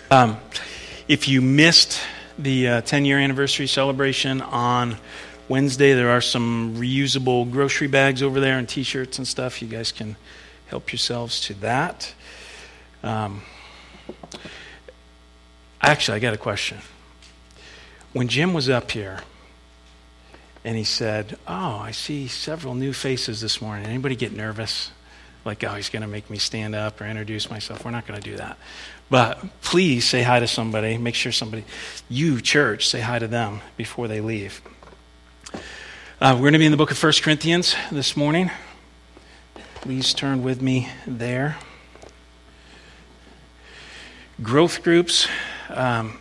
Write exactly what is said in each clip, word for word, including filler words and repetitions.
Um, if you missed the uh, ten-year anniversary celebration on Wednesday, there are some reusable grocery bags over there and T-shirts and stuff. You guys can help yourselves to that. Um, actually, I got a question. When Jim was up here and he said, "Oh, I see several new faces this morning," anybody get nervous? Like, oh, he's going to make me stand up or introduce myself. We're not going to do that. But please say hi to somebody. Make sure somebody, you, church, say hi to them before they leave. Uh, we're going to be in the book of First Corinthians this morning. Please turn with me there. Growth groups. Um,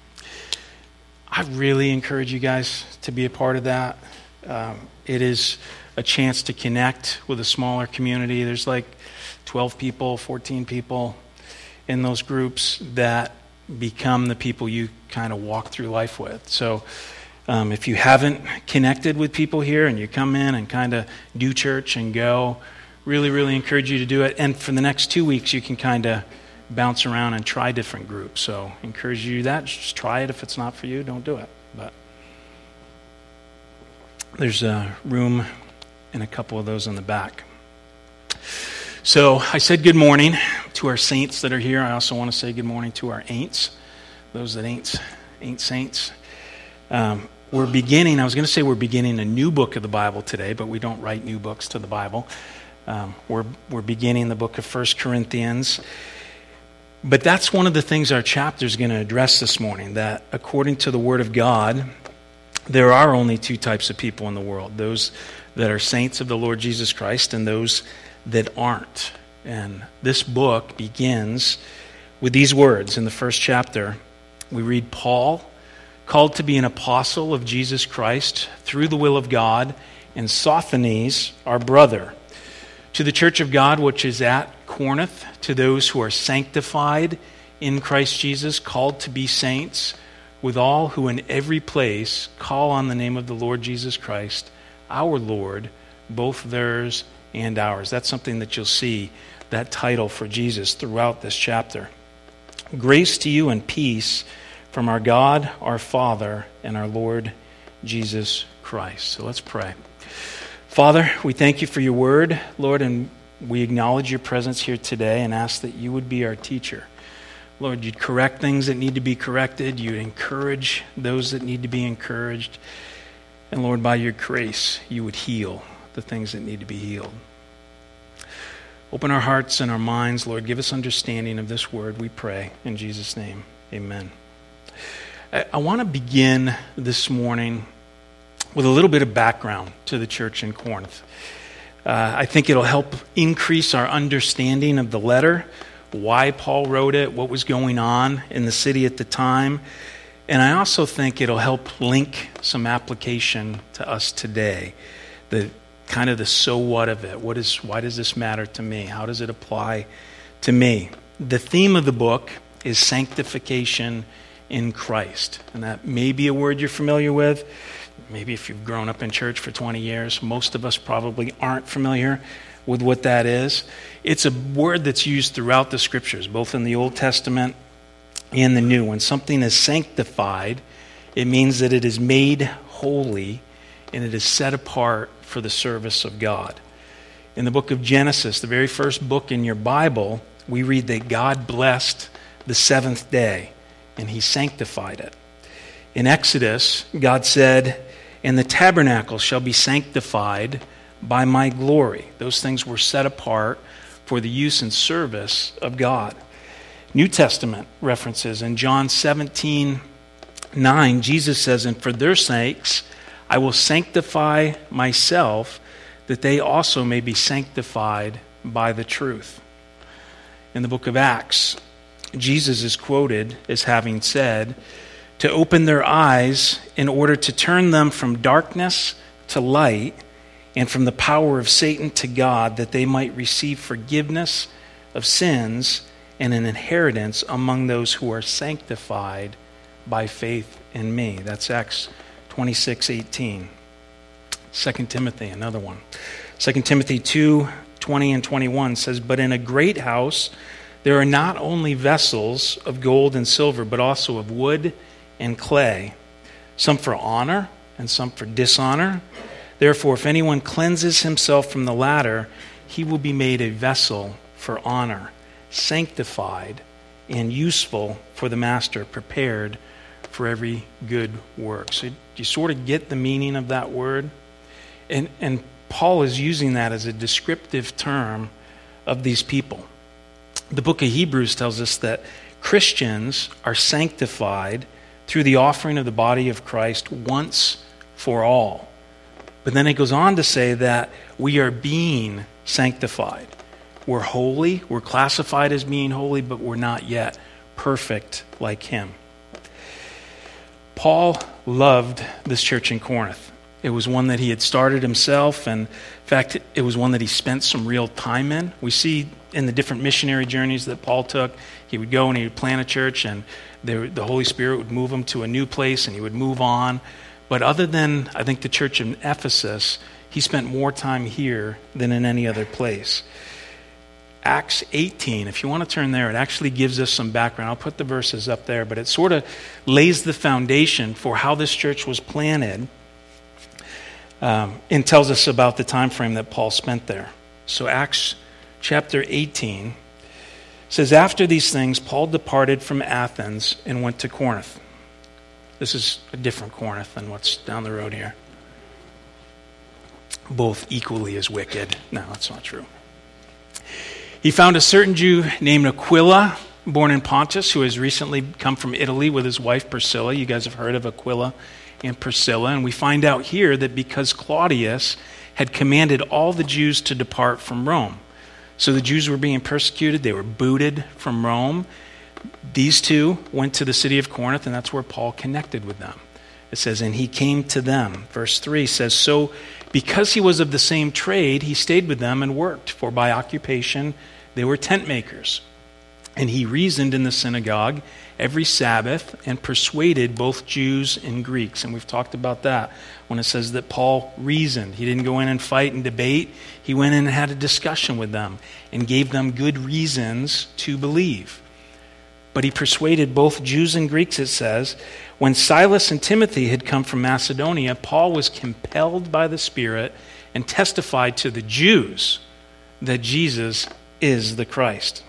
I really encourage you guys to be a part of that. Um, it is a chance to connect with a smaller community. There's like twelve people, fourteen people in those groups that become the people you kind of walk through life with. So um, if you haven't connected with people here and you come in and kind of do church and go, really, really encourage you to do it. And for the next two weeks, you can kind of bounce around and try different groups. So encourage you to do that. Just try it. If it's not for you, don't do it. But there's a room and a couple of those in the back. So I said good morning to our saints that are here. I also want to say good morning to our ain'ts, those that ain't, ain't saints. Um, we're beginning, I was going to say we're beginning a new book of the Bible today, but we don't write new books to the Bible. Um, we're, we're beginning the book of First Corinthians. But that's one of the things our chapter is going to address this morning, that according to the Word of God, there are only two types of people in the world, those that are saints of the Lord Jesus Christ and those that aren't. And this book begins with these words. In the first chapter, we read, Paul, called to be an apostle of Jesus Christ through the will of God, and Sosthenes, our brother, to the church of God which is at Corinth, to those who are sanctified in Christ Jesus, called to be saints, with all who in every place call on the name of the Lord Jesus Christ, our Lord, both theirs and ours. That's something that you'll see, that title for Jesus throughout this chapter. Grace to you and peace from our God, our Father, and our Lord Jesus Christ. So let's pray. Father, we thank you for your word, Lord, and we acknowledge your presence here today and ask that you would be our teacher. Lord, you'd correct things that need to be corrected. You'd encourage those that need to be encouraged. And Lord, by your grace, you would heal the things that need to be healed. Open our hearts and our minds, Lord. Give us understanding of this word, we pray. In Jesus' name, amen. I, I want to begin this morning with a little bit of background to the church in Corinth. Uh, I think it'll help increase our understanding of the letter, why Paul wrote it, what was going on in the city at the time. And I also think it'll help link some application to us today. The kind of the so what of it. What is, why does this matter to me? How does it apply to me? The theme of the book is sanctification in Christ. And that may be a word you're familiar with. Maybe if you've grown up in church for twenty years, most of us probably aren't familiar with what that is. It's a word that's used throughout the scriptures, both in the Old Testament and the New. When something is sanctified, it means that it is made holy and it is set apart for the service of God. In the book of Genesis, the very first book in your Bible, we read that God blessed the seventh day and he sanctified it. In Exodus, God said, "And the tabernacle shall be sanctified by my glory." Those things were set apart for the use and service of God. New Testament references in John seventeen nine, Jesus says, "And for their sakes I will sanctify myself, that they also may be sanctified by the truth." In the book of Acts, Jesus is quoted as having said, "To open their eyes in order to turn them from darkness to light, and from the power of Satan to God, that they might receive forgiveness of sins and an inheritance among those who are sanctified by faith in me." That's Acts twenty-six eighteen. Second Timothy, another one. Second Timothy two twenty and twenty-one says, "But in a great house there are not only vessels of gold and silver, but also of wood and clay, some for honor and some for dishonor. Therefore, if anyone cleanses himself from the latter, he will be made a vessel for honor, sanctified and useful for the master, prepared for every good work. So you sort of get the meaning of that word? And, and Paul is using that as a descriptive term of these people. The book of Hebrews tells us that Christians are sanctified through the offering of the body of Christ once for all. But then it goes on to say that we are being sanctified. We're holy, we're classified as being holy, but we're not yet perfect like him. Paul loved this church in Corinth. It was one that he had started himself, and in fact, it was one that he spent some real time in. We see in the different missionary journeys that Paul took, he would go and he would plant a church, and the, the Holy Spirit would move him to a new place, and he would move on. But other than, I think, the church in Ephesus, he spent more time here than in any other place. Acts eighteen, if you want to turn there, it actually gives us some background. I'll put the verses up there, but it sort of lays the foundation for how this church was planted, um, and tells us about the time frame that Paul spent there. So Acts chapter eighteen says, after these things, Paul departed from Athens and went to Corinth. This is a different Corinth than what's down the road here. Both equally as wicked. No, that's not true. He found a certain Jew named Aquila, born in Pontus, who has recently come from Italy with his wife Priscilla. You guys have heard of Aquila and Priscilla. And we find out here that because Claudius had commanded all the Jews to depart from Rome. So the Jews were being persecuted. They were booted from Rome. These two went to the city of Corinth, and that's where Paul connected with them. It says, and he came to them. Verse three says, so because he was of the same trade, he stayed with them and worked, for by occupation they were tent makers. And he reasoned in the synagogue every Sabbath and persuaded both Jews and Greeks. And we've talked about that when it says that Paul reasoned. He didn't go in and fight and debate. He went in and had a discussion with them and gave them good reasons to believe. But he persuaded both Jews and Greeks, it says. When Silas and Timothy had come from Macedonia, Paul was compelled by the Spirit and testified to the Jews that Jesus is the Christ.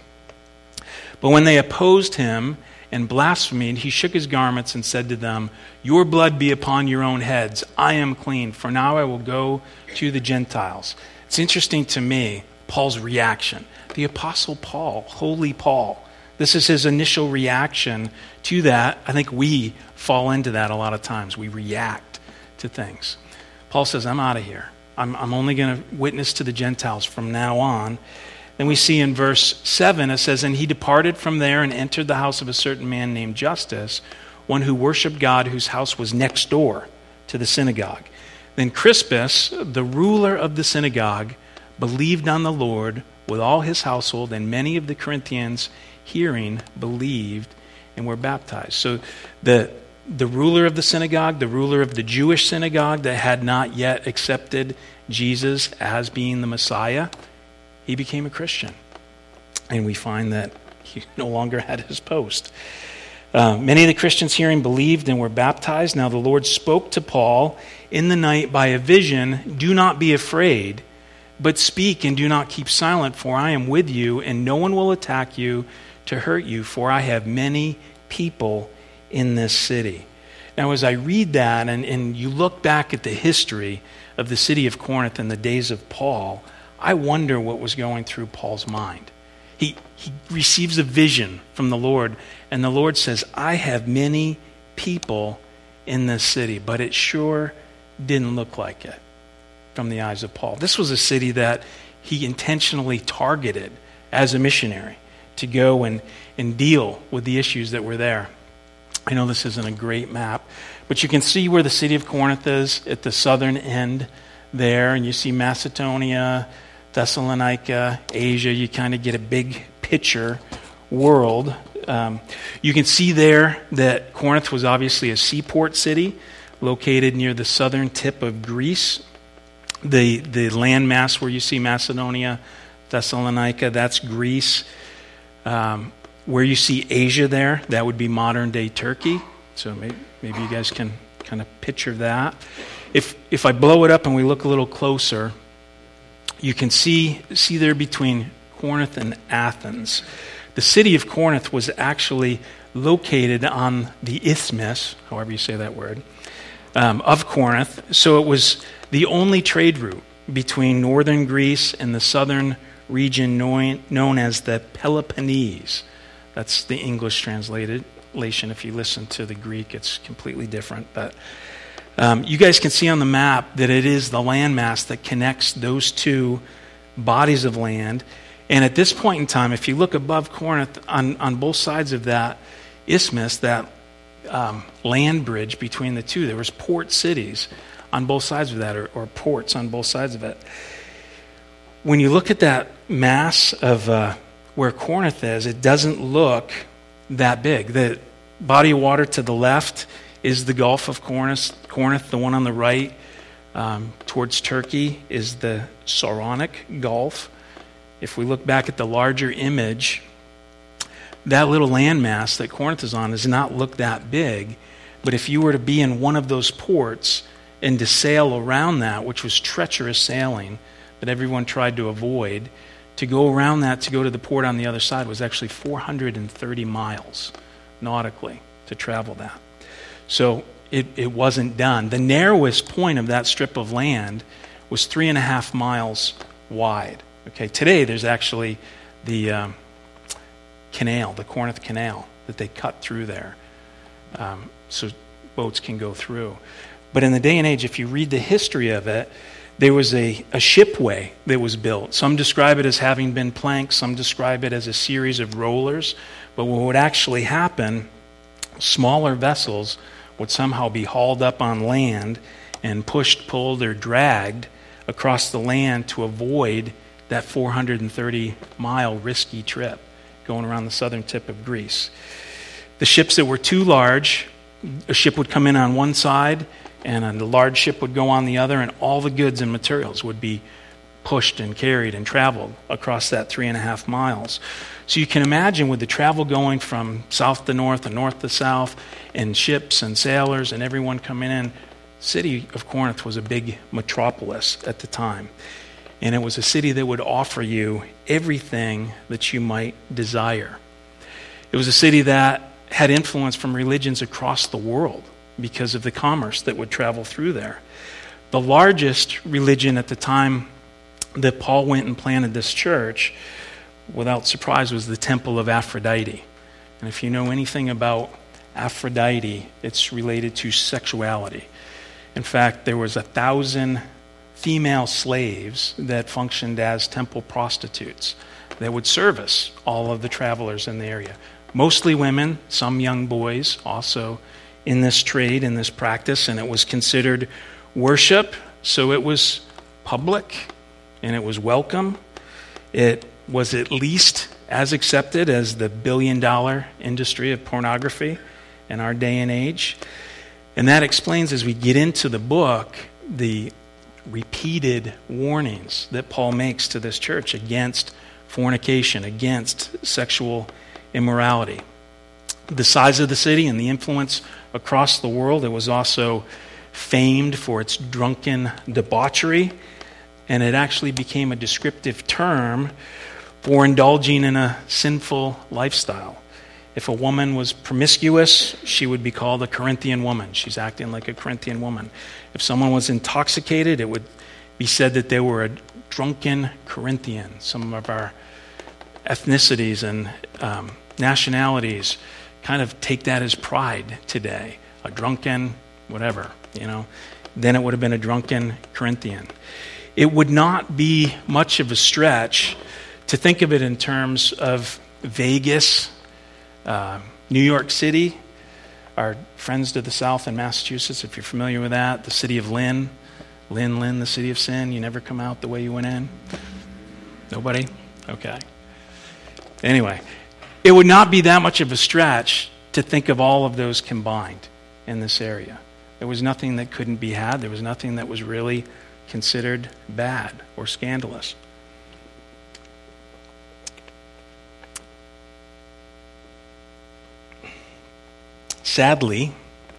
But when they opposed him and blasphemed, he shook his garments and said to them, your blood be upon your own heads. I am clean, for now I will go to the Gentiles. It's interesting to me, Paul's reaction. The Apostle Paul, Holy Paul. This is his initial reaction to that. I think we fall into that a lot of times. We react to things. Paul says, I'm out of here. I'm, I'm only going to witness to the Gentiles from now on. Then we see in verse seven, it says, and he departed from there and entered the house of a certain man named Justus, one who worshiped God, whose house was next door to the synagogue. Then Crispus, the ruler of the synagogue, believed on the Lord with all his household, and many of the Corinthians, hearing, believed and were baptized. So the the ruler of the synagogue, the ruler of the Jewish synagogue that had not yet accepted Jesus as being the Messiah, he became a Christian. And we find that he no longer had his post. Uh, many of the Christians hearing believed and were baptized. Now the Lord spoke to Paul in the night by a vision, do not be afraid, but speak and do not keep silent, for I am with you, and no one will attack you to hurt you, for I have many people in this city. Now, as I read that, and, and you look back at the history of the city of Corinth in the days of Paul, I wonder what was going through Paul's mind. He, he receives a vision from the Lord, and the Lord says, I have many people in this city, but it sure didn't look like it from the eyes of Paul. This was a city that he intentionally targeted as a missionary to go and, and deal with the issues that were there. I know this isn't a great map, but you can see where the city of Corinth is at the southern end there, and you see Macedonia, Thessalonica, Asia. You kind of get a big picture world. Um, you can see there that Corinth was obviously a seaport city located near the southern tip of Greece. The, the landmass where you see Macedonia, Thessalonica, that's Greece. Um, where you see Asia there, that would be modern-day Turkey. So maybe, maybe you guys can kind of picture that. If if I blow it up and we look a little closer, you can see see there between Corinth and Athens. The city of Corinth was actually located on the isthmus, however you say that word, um, of Corinth. So it was the only trade route between northern Greece and the southern region known, known as the Peloponnese. That's the English translation. If you listen to the Greek, it's completely different. But um, you guys can see on the map that it is the landmass that connects those two bodies of land. And at this point in time, if you look above Corinth, on, on both sides of that isthmus, that um, land bridge between the two, there was port cities on both sides of that, or, or ports on both sides of it. When you look at that mass of uh, where Corinth is, it doesn't look that big. The body of water to the left is the Gulf of Corinth. Corinth, the one on the right um, towards Turkey, is the Saronic Gulf. If we look back at the larger image, that little landmass that Corinth is on does not look that big. But if you were to be in one of those ports and to sail around that, which was treacherous sailing that everyone tried to avoid, to go around that to go to the port on the other side was actually four hundred thirty miles nautically to travel that. So it, it wasn't done. The narrowest point of that strip of land was three and a half miles wide. Okay, today there's actually the um, canal, the Corinth Canal, that they cut through there, um, so boats can go through. But in the day and age, if you read the history of it, there was a, a shipway that was built. Some describe it as having been planks, some describe it as a series of rollers. But what would actually happen, smaller vessels would somehow be hauled up on land and pushed, pulled, or dragged across the land to avoid that four hundred thirty mile risky trip going around the southern tip of Greece. The ships that were too large, a ship would come in on one side and a large ship would go on the other, and all the goods and materials would be pushed and carried and traveled across that three and a half miles. So you can imagine with the travel going from south to north and north to south, and ships and sailors and everyone coming in, the city of Corinth was a big metropolis at the time. And it was a city that would offer you everything that you might desire. It was a city that had influence from religions across the world because of the commerce that would travel through there. The largest religion at the time that Paul went and planted this church, without surprise, was the Temple of Aphrodite. And if you know anything about Aphrodite, it's related to sexuality. In fact, there was a thousand female slaves that functioned as temple prostitutes that would service all of the travelers in the area. Mostly women, some young boys also in this trade, in this practice, and it was considered worship, so it was public and it was welcome. It was at least as accepted as the billion-dollar industry of pornography in our day and age. And that explains, as we get into the book, the repeated warnings that Paul makes to this church against fornication, against sexual immorality. The size of the city and the influence across the world, it was also famed for its drunken debauchery, and it actually became a descriptive term for indulging in a sinful lifestyle. If a woman was promiscuous, she would be called a Corinthian woman. She's acting like a Corinthian woman. If someone was intoxicated, it would be said that they were a drunken Corinthian. Some of our ethnicities and um, nationalities kind of take that as pride today. A drunken, whatever, you know. Then it would have been a drunken Corinthian. It would not be much of a stretch to think of it in terms of Vegas, uh, New York City, our friends to the south in Massachusetts, if you're familiar with that, the city of Lynn, Lynn, Lynn, the city of sin. You never come out the way you went in? Nobody? Okay. Anyway, it would not be that much of a stretch to think of all of those combined in this area. There was nothing that couldn't be had. There was nothing that was really considered bad or scandalous. sadly,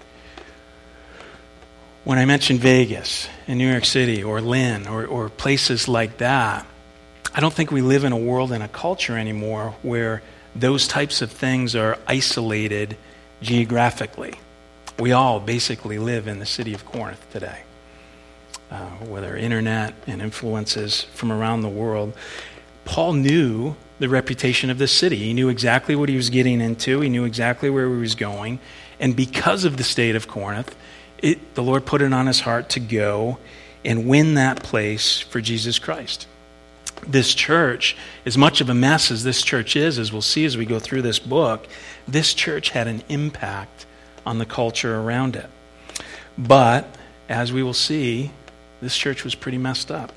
when I mention Vegas and New York City or Lynn or, or places like that, I don't think we live in a world and a culture anymore where those types of things are isolated geographically. We all basically live in the city of Corinth today, uh, with our internet and influences from around the world. Paul knew the reputation of this city. He knew exactly what he was getting into. He knew exactly where he was going. And because of the state of Corinth, it, the Lord put it on his heart to go and win that place for Jesus Christ. This church, as much of a mess as this church is, as we'll see as we go through this book, this church had an impact on the culture around it. But, as we will see, this church was pretty messed up.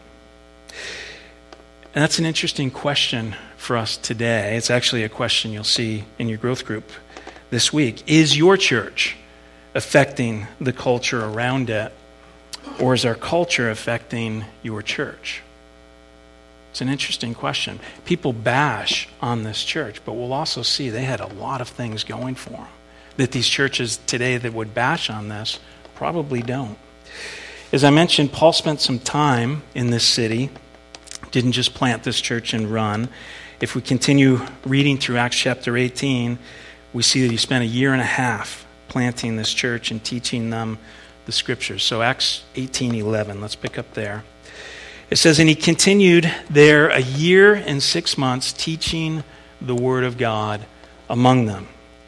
And that's an interesting question for us today. It's actually a question you'll see in your growth group this week. Is your church affecting the culture around it, or is our culture affecting your church? It's an interesting question. People bash on this church, but we'll also see they had a lot of things going for them that these churches today that would bash on this probably don't. As I mentioned, Paul spent some time in this city. Didn't just plant this church and run. If we continue reading through Acts chapter eighteen, we see that he spent a year and a half planting this church and teaching them the scriptures. So Acts eighteen eleven, let's pick up there. It says, and he continued there a year and six months teaching the word of God among them.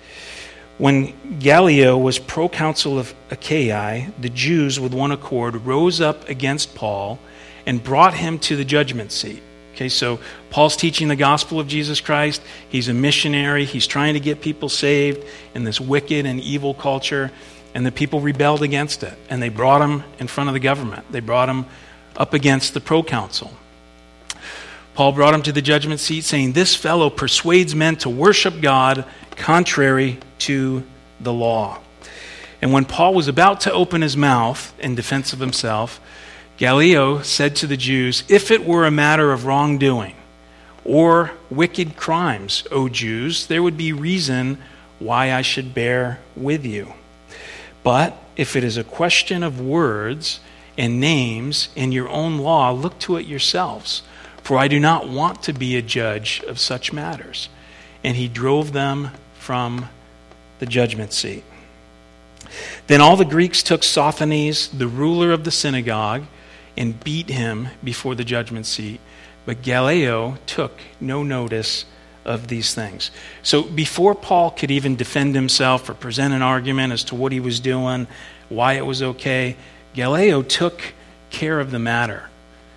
When Gallio was proconsul of Achaia, the Jews with one accord rose up against Paul and brought him to the judgment seat. Okay, so Paul's teaching the gospel of Jesus Christ. He's a missionary. He's trying to get people saved in this wicked and evil culture. And the people rebelled against it. And they brought him in front of the government. They brought him up against the proconsul. Paul brought him to the judgment seat, saying, this fellow persuades men to worship God contrary to the law. And when Paul was about to open his mouth in defense of himself, Gallio said to the Jews, if it were a matter of wrongdoing or wicked crimes, O Jews, there would be reason why I should bear with you. But if it is a question of words and names in your own law, look to it yourselves, for I do not want to be a judge of such matters. And he drove them from the judgment seat. Then all the Greeks took Sosthenes, the ruler of the synagogue, and beat him before the judgment seat. But Gallio took no notice of these things. So before Paul could even defend himself or present an argument as to what he was doing, why it was okay, Gallio took care of the matter.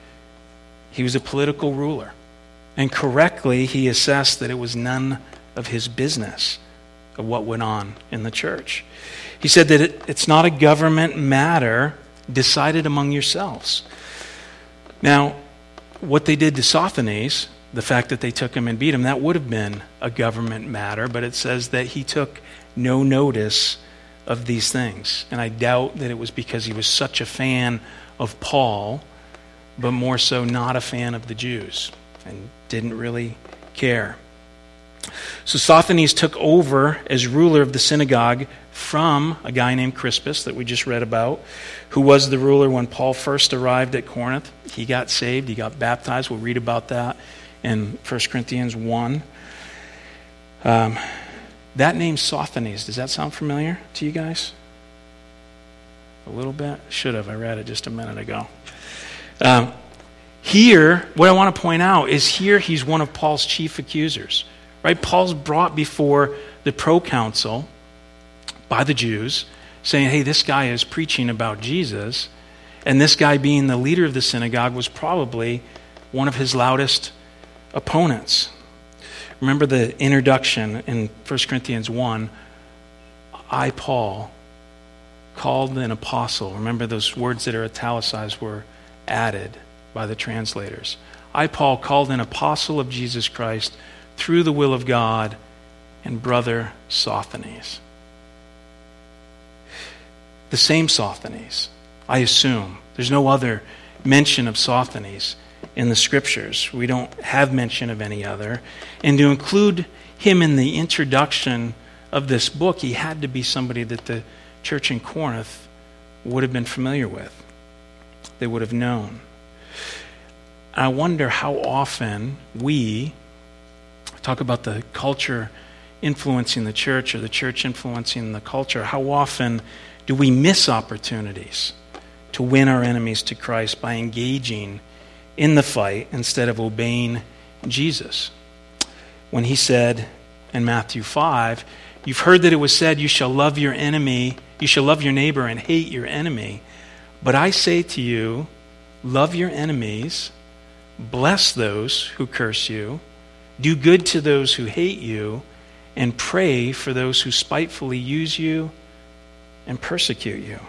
He was a political ruler. And correctly, he assessed that it was none of his business of what went on in the church. He said that it, it's not a government matter decided among yourselves. Now, what they did to Sosthenes, the fact that they took him and beat him, that would have been a government matter, but it says that he took no notice of these things. And I doubt that it was because he was such a fan of Paul, but more so not a fan of the Jews, and didn't really care. So Sosthenes took over as ruler of the synagogue from a guy named Crispus that we just read about, who was the ruler when Paul first arrived at Corinth. He got saved, he got baptized. We'll read about that in First Corinthians one. Um, that name Sosthenes, does that sound familiar to you guys? A little bit? Should have. I read it just a minute ago. Um, here, what I want to point out is here he's one of Paul's chief accusers. Right? Paul's brought before the proconsul by the Jews, saying, hey, this guy is preaching about Jesus, and this guy being the leader of the synagogue was probably one of his loudest opponents. Remember the introduction in First Corinthians one, I, Paul, called an apostle. Remember those words that are italicized were added by the translators. I, Paul, called an apostle of Jesus Christ through the will of God, and brother Sosthenes. The same Sosthenes, I assume. There's no other mention of Sosthenes in the scriptures. We don't have mention of any other. And to include him in the introduction of this book, he had to be somebody that the church in Corinth would have been familiar with. They would have known. I wonder how often we talk about the culture influencing the church or the church influencing the culture. How often do we miss opportunities to win our enemies to Christ by engaging in the fight instead of obeying Jesus? When he said in Matthew five, "You've heard that it was said, you shall love your enemy, you shall love your neighbor and hate your enemy. But I say to you, love your enemies, bless those who curse you, do good to those who hate you, and pray for those who spitefully use you and persecute you."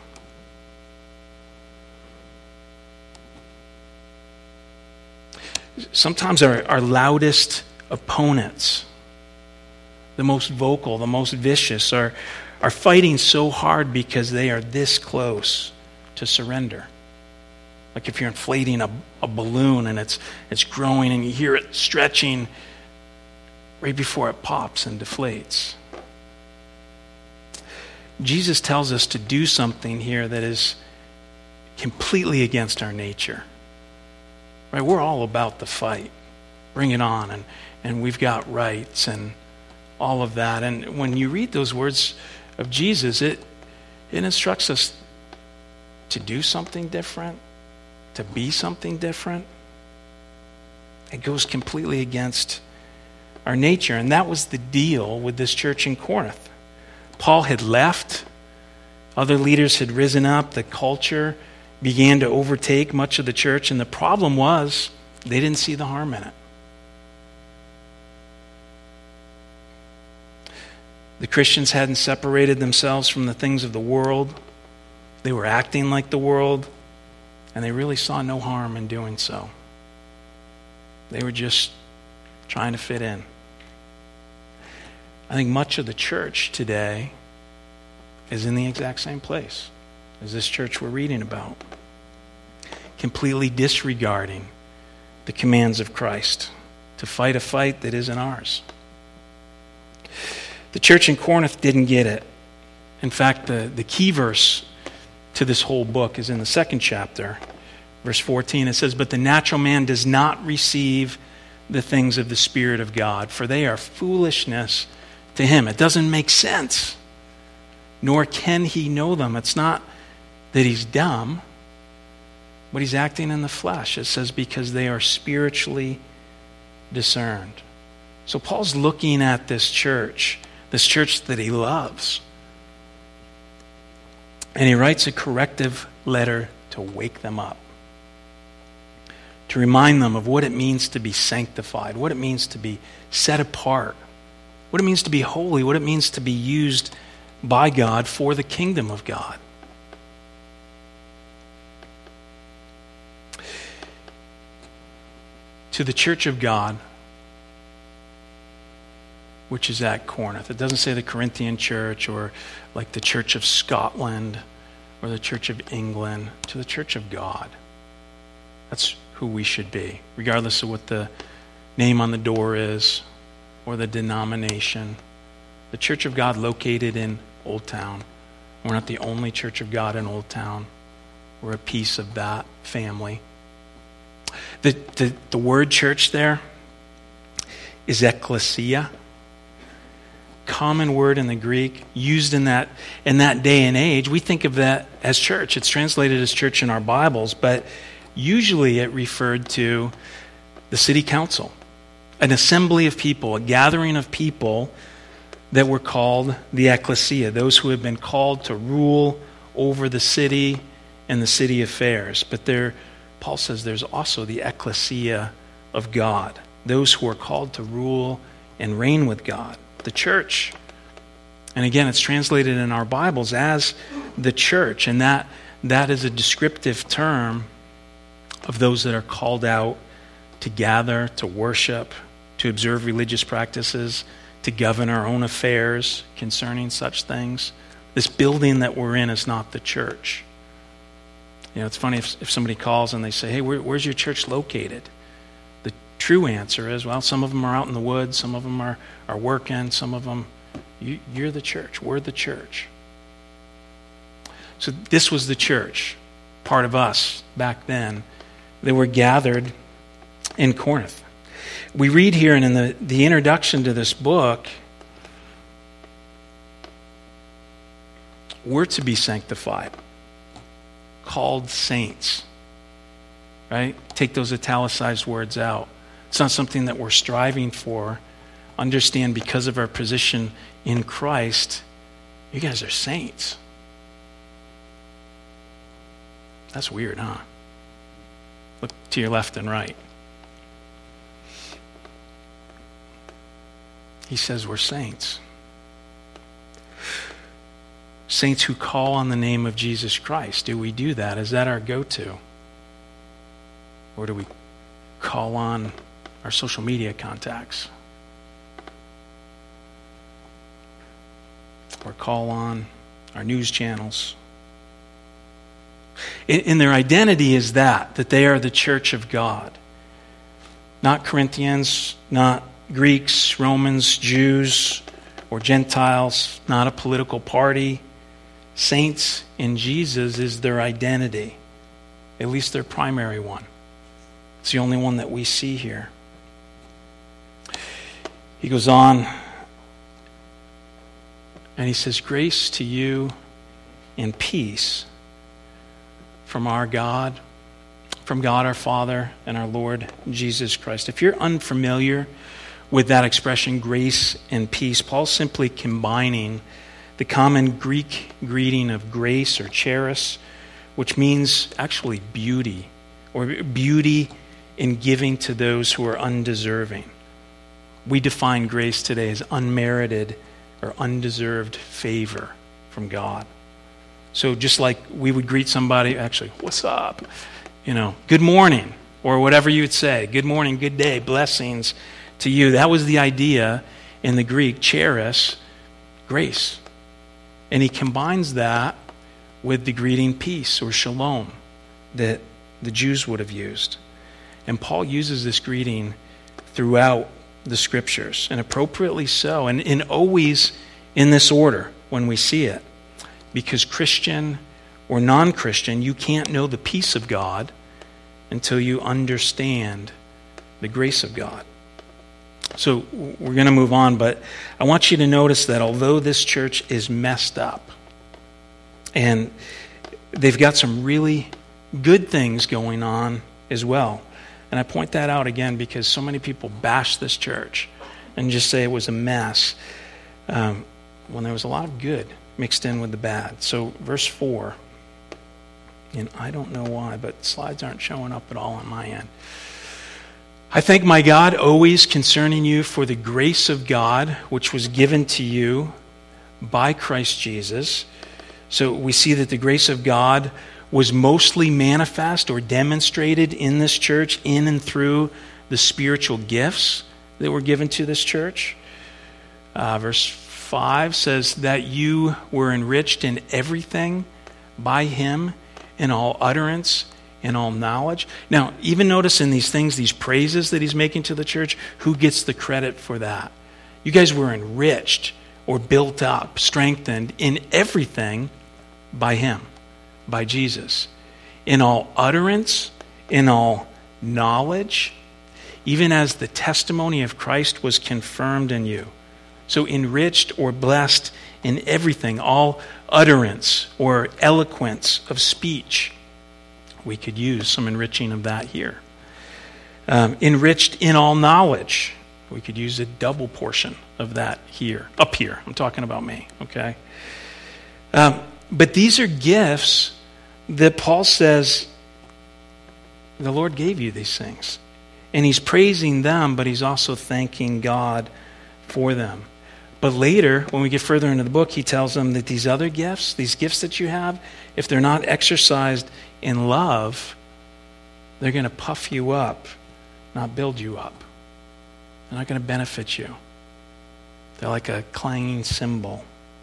Sometimes our, our loudest opponents, the most vocal, the most vicious, are, are fighting so hard because they are this close to surrender. Like if you're inflating a, a balloon and it's it's growing and you hear it stretching right before it pops and deflates. Jesus tells us to do something here that is completely against our nature. Right? We're all about the fight. Bring it on. And, and we've got rights and all of that. And when you read those words of Jesus, it, it instructs us to do something different, to be something different. It goes completely against our nature. And that was the deal with this church in Corinth. Paul had left. Other leaders had risen up. The culture began to overtake much of the church. And the problem was they didn't see the harm in it. The Christians hadn't separated themselves from the things of the world. They were acting like the world. And they really saw no harm in doing so. They were just trying to fit in. I think much of the church today is in the exact same place as this church we're reading about. Completely disregarding the commands of Christ to fight a fight that isn't ours. The church in Corinth didn't get it. In fact, the, the key verse to this whole book is in the second chapter, verse fourteen. It says, "But the natural man does not receive the things of the Spirit of God, for they are foolishness to him." It doesn't make sense, nor can he know them. It's not that he's dumb, but he's acting in the flesh. It says because they are spiritually discerned. So Paul's looking at this church, this church that he loves, and he writes a corrective letter to wake them up, to remind them of what it means to be sanctified, what it means to be set apart, what it means to be holy, what it means to be used by God for the kingdom of God. To the church of God, which is at Corinth. It doesn't say the Corinthian church or like the church of Scotland or the church of England. To the church of God. That's who we should be, regardless of what the name on the door is or the denomination. The church of God located in Old Town. We're not the only church of God in Old Town. We're a piece of that family. The, the, the word church there is ekklesia. Common word in the Greek, used in that in that day and age. We think of that as church. It's translated as church in our Bibles, but usually it referred to the city council, an assembly of people, a gathering of people that were called the ekklesia, those who have been called to rule over the city and the city affairs. But there, Paul says there's also the ekklesia of God, those who are called to rule and reign with God. The church. And again, it's translated in our Bibles as the church. And that that is a descriptive term of those that are called out to gather, to worship, to observe religious practices, to govern our own affairs concerning such things. This building that we're in is not the church. You know, it's funny if, if somebody calls and they say, "Hey, where, where's your church located?" True answer is, well, some of them are out in the woods, some of them are, are working, some of them You, you're the church. We're the church. So this was the church, part of us back then. They were gathered in Corinth. We read here and in the, the introduction to this book, we're to be sanctified, called saints, right? Take those italicized words out. It's not something that we're striving for. Understand, because of our position in Christ, you guys are saints. That's weird, huh? Look to your left and right. He says we're saints. Saints who call on the name of Jesus Christ. Do we do that? Is that our go-to? Or do we call on our social media contacts? Or call on our news channels? And their identity is that, that they are the church of God. Not Corinthians, not Greeks, Romans, Jews, or Gentiles, not a political party. Saints in Jesus is their identity, at least their primary one. It's the only one that we see here. He goes on and he says, grace to you and peace from our God, from God our Father and our Lord Jesus Christ. If you're unfamiliar with that expression, grace and peace, Paul's simply combining the common Greek greeting of grace or charis, which means actually beauty, or beauty in giving to those who are undeserving. We define grace today as unmerited or undeserved favor from God. So just like we would greet somebody, actually, what's up? You know, good morning, or whatever you would say. Good morning, good day, blessings to you. That was the idea in the Greek, charis, grace. And he combines that with the greeting peace or shalom that the Jews would have used. And Paul uses this greeting throughout the scriptures, and appropriately so, and, and always in this order when we see it. Because Christian or non-Christian, you can't know the peace of God until you understand the grace of God. So we're going to move on, but I want you to notice that although this church is messed up, and they've got some really good things going on as well. And I point that out again because so many people bash this church and just say it was a mess, um, when there was a lot of good mixed in with the bad. So verse four, and I don't know why, but slides aren't showing up at all on my end. I thank my God always concerning you for the grace of God which was given to you by Christ Jesus. So we see that the grace of God was mostly manifest or demonstrated in this church in and through the spiritual gifts that were given to this church. Uh, verse five says that you were enriched in everything by him, in all utterance, in all knowledge. Now, even notice in these things, these praises that he's making to the church, who gets the credit for that? You guys were enriched or built up, strengthened in everything by him, by Jesus. In all utterance, in all knowledge, even as the testimony of Christ was confirmed in you. So enriched or blessed in everything, all utterance or eloquence of speech. We could use some enriching of that here. Um, enriched in all knowledge. We could use a double portion of that here. Up here. I'm talking about me, okay? Um, but these are gifts that Paul says the Lord gave you these things. And he's praising them, but he's also thanking God for them. But later, when we get further into the book, he tells them that these other gifts, these gifts that you have, if they're not exercised in love, they're going to puff you up, not build you up. They're not going to benefit you. They're like a clanging cymbal.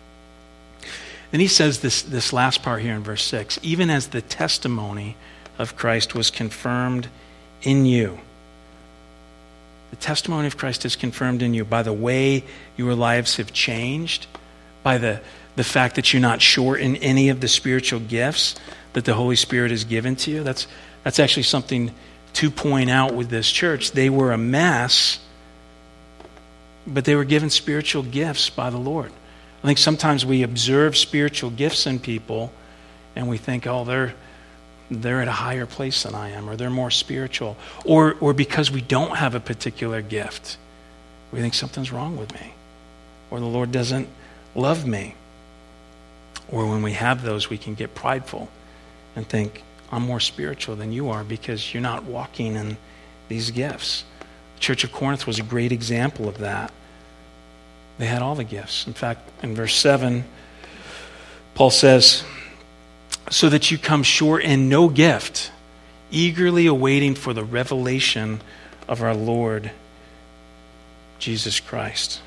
Then he says this, this last part here in verse six, even as the testimony of Christ was confirmed in you. The testimony of Christ is confirmed in you by the way your lives have changed, by the, the fact that you're not short in any of the spiritual gifts that the Holy Spirit has given to you. That's, that's actually something to point out with this church. They were a mess, but they were given spiritual gifts by the Lord. I think sometimes we observe spiritual gifts in people and we think, oh, they're they're at a higher place than I am, or they're more spiritual. Or or because we don't have a particular gift, we think something's wrong with me, or the Lord doesn't love me. Or when we have those, we can get prideful and think, I'm more spiritual than you are because you're not walking in these gifts. The Church of Corinth was a great example of that. They had all the gifts. In fact, in verse seven, Paul says, so that you come short in no gift, eagerly awaiting for the revelation of our Lord Jesus Christ,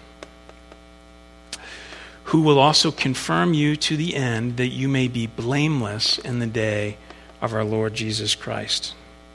who will also confirm you to the end, that you may be blameless in the day of our Lord Jesus Christ.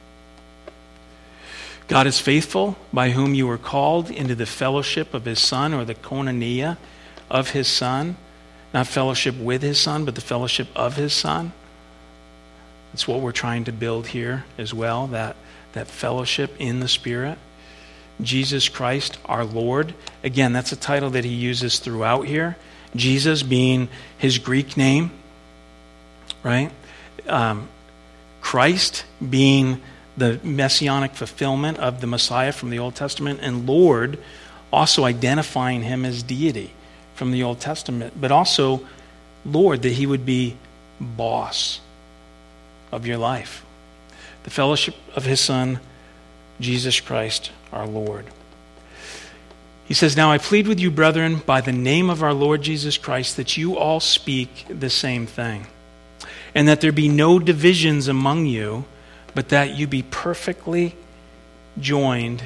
God is faithful, by whom you were called into the fellowship of his Son, or the koinonia of his Son. Not fellowship with his Son, but the fellowship of his Son. That's what we're trying to build here as well, that, that fellowship in the Spirit. Jesus Christ, our Lord. Again, that's a title that he uses throughout here. Jesus being his Greek name, right? Um, Christ being the messianic fulfillment of the Messiah from the Old Testament, and Lord also identifying him as deity from the Old Testament, but also Lord, that he would be boss of your life. The fellowship of his Son, Jesus Christ, our Lord. He says, now I plead with you, brethren, by the name of our Lord Jesus Christ, that you all speak the same thing, and that there be no divisions among you, but that you be perfectly joined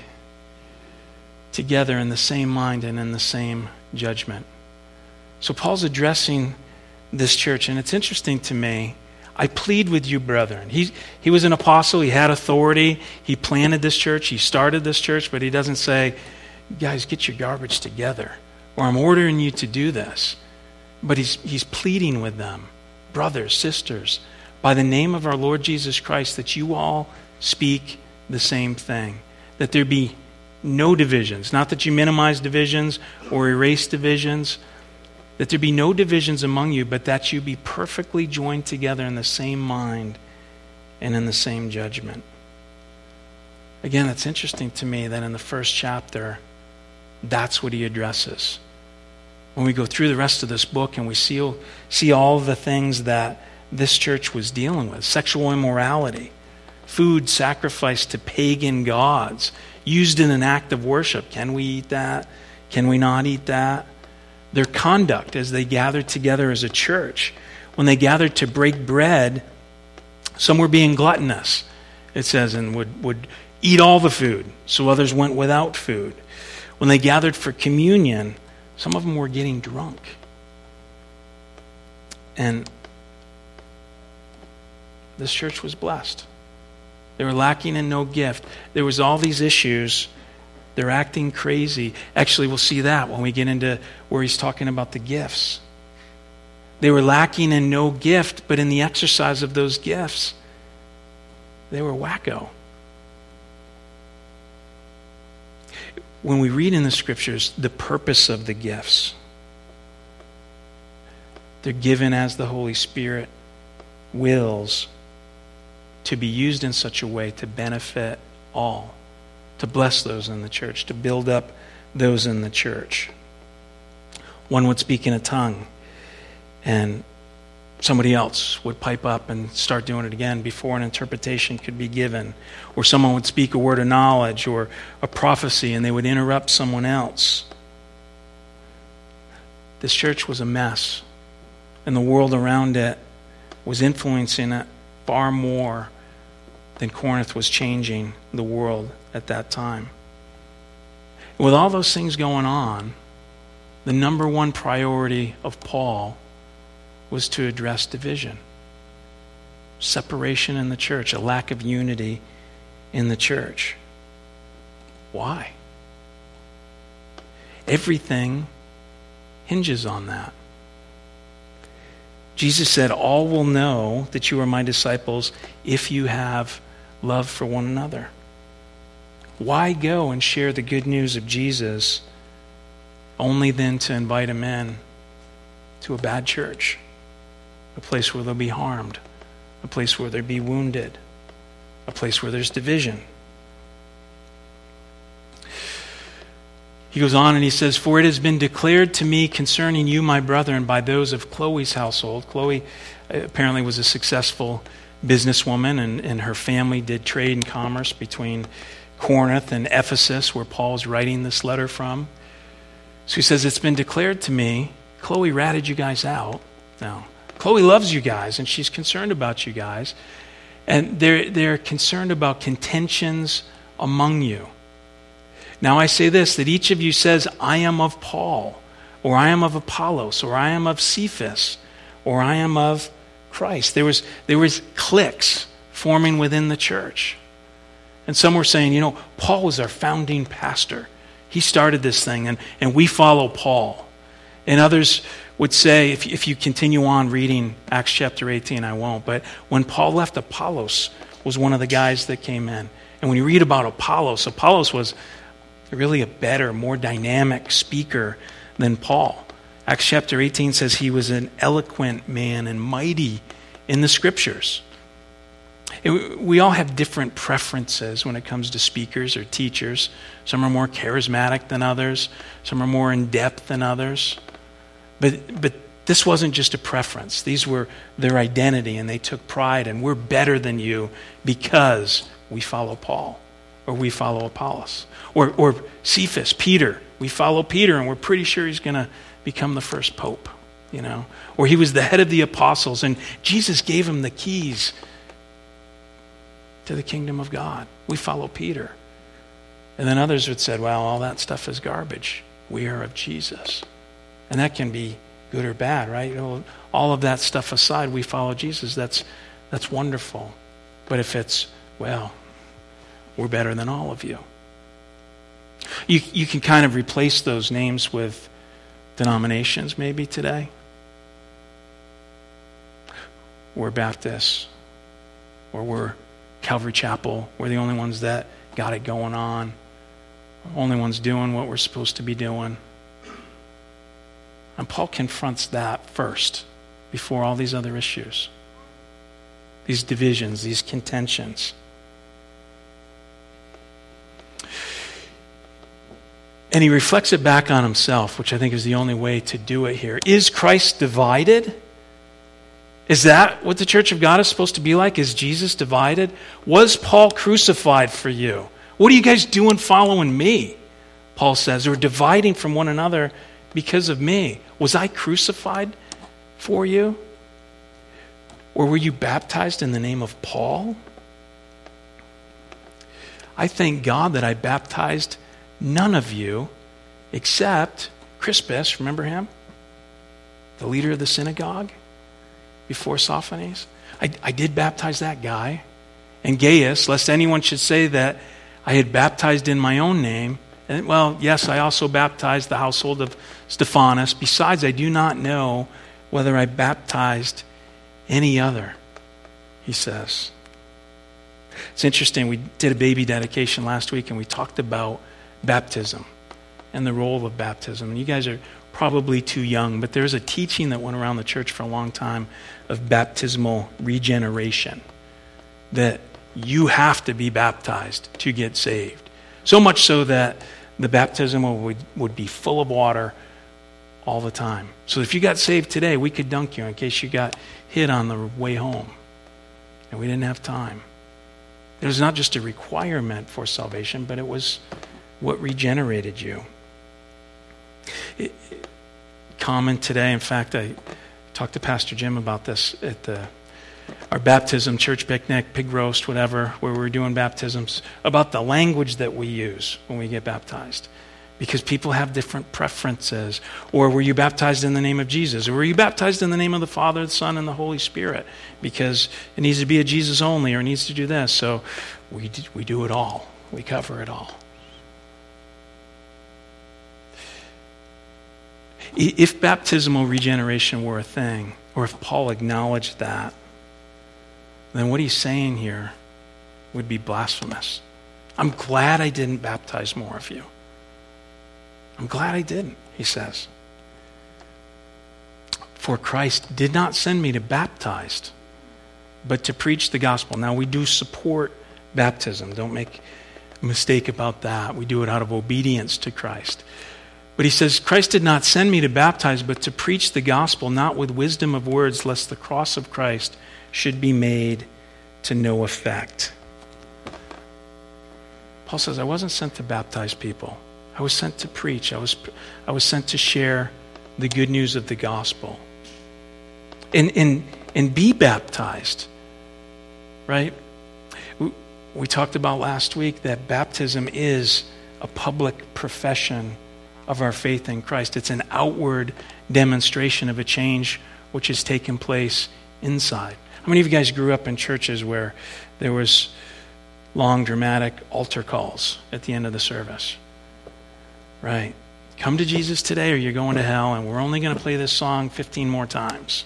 together in the same mind and in the same judgment. So Paul's addressing this church, and it's interesting to me. I plead with you, brethren. He, he was an apostle. He had authority. He planted this church. He started this church, but he doesn't say, guys, get your garbage together, or I'm ordering you to do this. But he's, he's pleading with them, brothers, sisters, by the name of our Lord Jesus Christ, that you all speak the same thing, that there be no divisions, not that you minimize divisions or erase divisions, that there be no divisions among you, but that you be perfectly joined together in the same mind and in the same judgment. Again, it's interesting to me that in the first chapter, that's what he addresses. When we go through the rest of this book and we see, see all the things that this church was dealing with, sexual immorality, food sacrificed to pagan gods, used in an act of worship. Can we eat that? Can we not eat that? Their conduct as they gathered together as a church. When they gathered to break bread, some were being gluttonous, it says, and would, would eat all the food, so others went without food. When they gathered for communion, some of them were getting drunk. And this church was blessed. They were lacking in no gift. There was all these issues. They're acting crazy. Actually, we'll see that when we get into where he's talking about the gifts. They were lacking in no gift, but in the exercise of those gifts, they were wacko. When we read in the scriptures the purpose of the gifts, they're given as the Holy Spirit wills, to be used in such a way to benefit all, to bless those in the church, to build up those in the church. One would speak in a tongue, and somebody else would pipe up and start doing it again before an interpretation could be given. Or someone would speak a word of knowledge or a prophecy, and they would interrupt someone else. This church was a mess, and the world around it was influencing it far more than Corinth was changing the world at that time. With all those things going on, the number one priority of Paul was to address division, separation in the church, a lack of unity in the church. Why? Everything hinges on that. Jesus said, all will know that you are my disciples if you have love for one another. Why go and share the good news of Jesus only then to invite them in to a bad church, a place where they'll be harmed, a place where they'll be wounded, a place where there's division? He goes on and he says, for it has been declared to me concerning you, my brethren, by those of Chloe's household. Chloe apparently was a successful businesswoman, and, and her family did trade and commerce between Corinth and Ephesus, where Paul's writing this letter from. So he says, it's been declared to me, Chloe ratted you guys out. No, Chloe loves you guys, and she's concerned about you guys. And they're, they're concerned about contentions among you. Now I say this, that each of you says, I am of Paul, or I am of Apollos, or I am of Cephas, or I am of Christ. There was, there was cliques forming within the church. And some were saying, you know, Paul was our founding pastor. He started this thing, and, and we follow Paul. And others would say, if, if you continue on reading Acts chapter eighteen, I won't, but when Paul left, Apollos was one of the guys that came in. And when you read about Apollos, Apollos was really a better, more dynamic speaker than Paul. Acts chapter eighteen says he was an eloquent man and mighty in the scriptures. It, we all have different preferences when it comes to speakers or teachers. Some are more charismatic than others. Some are more in-depth than others. But but this wasn't just a preference. These were their identity, and they took pride, and we're better than you because we follow Paul, or we follow Apollos. Or, or Cephas, Peter. We follow Peter, and we're pretty sure he's going to become the first pope, you know. Or he was the head of the apostles, and Jesus gave him the keys to the kingdom of God. We follow Peter. And then others would say, well, all that stuff is garbage. We are of Jesus. And that can be good or bad, right? You know, all of that stuff aside, we follow Jesus. That's, that's wonderful. But if it's, well, we're better than all of you. You, you can kind of replace those names with denominations maybe today. We're Baptists, or we're Calvary Chapel. We're the only ones that got it going on. Only ones doing what we're supposed to be doing. And Paul confronts that first, before all these other issues. These divisions, these contentions. And he reflects it back on himself, which I think is the only way to do it here. Is Christ divided? Is that what the church of God is supposed to be like? Is Jesus divided? Was Paul crucified for you? What are you guys doing following me? Paul says, or dividing from one another because of me. Was I crucified for you? Or were you baptized in the name of Paul? I thank God that I baptized none of you except Crispus, remember him? The leader of the synagogue before Sosthenes. I, I did baptize that guy. And Gaius, lest anyone should say that I had baptized in my own name. And, well, yes, I also baptized the household of Stephanas. Besides, I do not know whether I baptized any other, he says. It's interesting. We did a baby dedication last week, and we talked about baptism and the role of baptism. And you guys are probably too young, but there's a teaching that went around the church for a long time of baptismal regeneration, that you have to be baptized to get saved. So much so that the baptism would, would be full of water all the time. So if you got saved today, we could dunk you in case you got hit on the way home. And we didn't have time. It was not just a requirement for salvation, but it was what regenerated you. It, it, common today, in fact, I talked to Pastor Jim about this at the our baptism, church picnic, pig roast, whatever, where we were doing baptisms, about the language that we use when we get baptized. Because people have different preferences. Or were you baptized in the name of Jesus? Or were you baptized in the name of the Father, the Son, and the Holy Spirit? Because it needs to be a Jesus only, or it needs to do this. So we we do it all. We cover it all. If baptismal regeneration were a thing, or if Paul acknowledged that, then what he's saying here would be blasphemous. I'm glad I didn't baptize more of you. I'm glad I didn't, he says. For Christ did not send me to baptize, but to preach the gospel. Now, we do support baptism. Don't make a mistake about that. We do it out of obedience to Christ. But he says, Christ did not send me to baptize, but to preach the gospel, not with wisdom of words, lest the cross of Christ should be made to no effect. Paul says, I wasn't sent to baptize people. I was sent to preach. I was, I was sent to share the good news of the gospel. And, and, and be baptized, right? We, we talked about last week that baptism is a public profession of our faith in Christ. It's an outward demonstration of a change which has taken place inside. How many of you guys grew up in churches where there was long, dramatic altar calls at the end of the service? Right. Come to Jesus today or you're going to hell, and we're only going to play this song fifteen more times.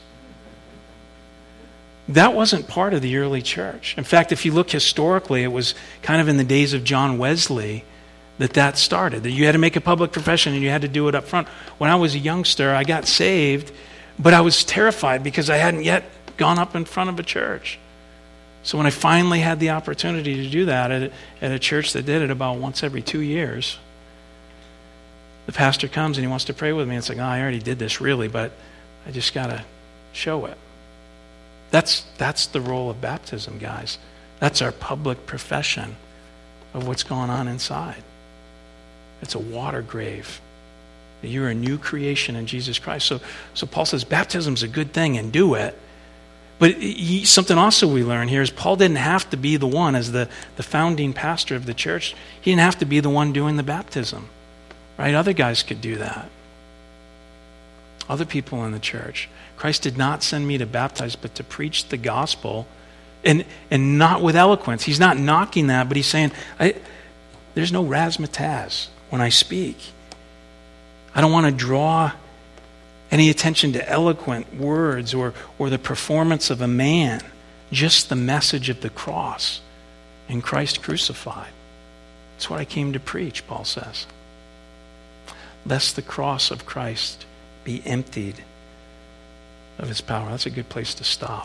That wasn't part of the early church. In fact, if you look historically, it was kind of in the days of John Wesley that that started, that you had to make a public profession and you had to do it up front. When I was a youngster, I got saved, but I was terrified because I hadn't yet gone up in front of a church. So when I finally had the opportunity to do that at a, at a church that did it about once every two years, the pastor comes and he wants to pray with me. It's like, oh, I already did this really, but I just got to show it. That's, that's the role of baptism, guys. That's our public profession of what's going on inside. It's a water grave. You're a new creation in Jesus Christ. So, so Paul says baptism's a good thing and do it. But he, something also we learn here is Paul didn't have to be the one, as the, the founding pastor of the church, he didn't have to be the one doing the baptism. Right? Other guys could do that. Other people in the church. Christ did not send me to baptize, but to preach the gospel, and and not with eloquence. He's not knocking that, but he's saying, I, there's no razzmatazz when I speak. I don't want to draw any attention to eloquent words or, or the performance of a man, just the message of the cross and Christ crucified. That's what I came to preach, Paul says. Lest the cross of Christ be emptied of its power. That's a good place to stop.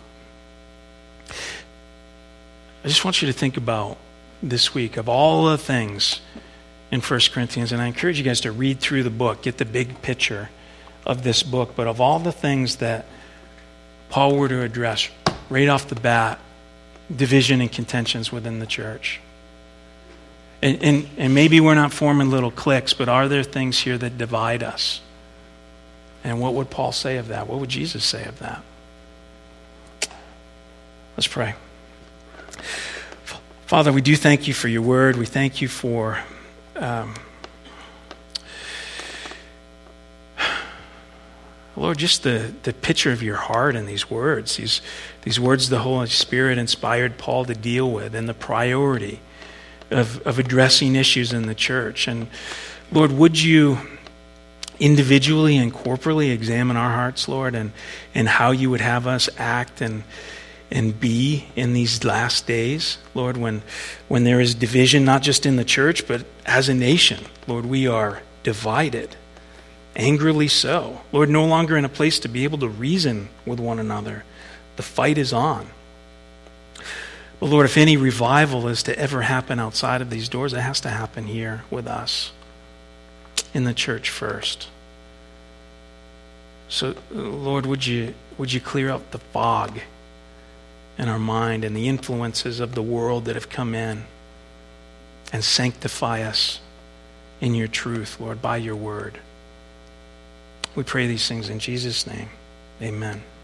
I just want you to think about this week of all the things in First Corinthians, and I encourage you guys to read through the book, get the big picture of this book, but of all the things that Paul were to address right off the bat, division and contentions within the church. And, and, and maybe we're not forming little cliques, but are there things here that divide us? And what would Paul say of that? What would Jesus say of that? Let's pray. Father, we do thank you for your word. We thank you for um, Lord, just the, the picture of your heart in these words, these, these words the Holy Spirit inspired Paul to deal with, and the priority of, of addressing issues in the church. And Lord, would you individually and corporately examine our hearts, Lord, and, and how you would have us act and and be in these last days, Lord, when when there is division, not just in the church, but as a nation. Lord, we are divided, angrily so. Lord, no longer in a place to be able to reason with one another. The fight is on. But Lord, if any revival is to ever happen outside of these doors, it has to happen here with us, in the church first. So, Lord, would you would you clear up the fog in our mind and the influences of the world that have come in, and sanctify us in your truth, Lord, by your word. We pray these things in Jesus' name. Amen.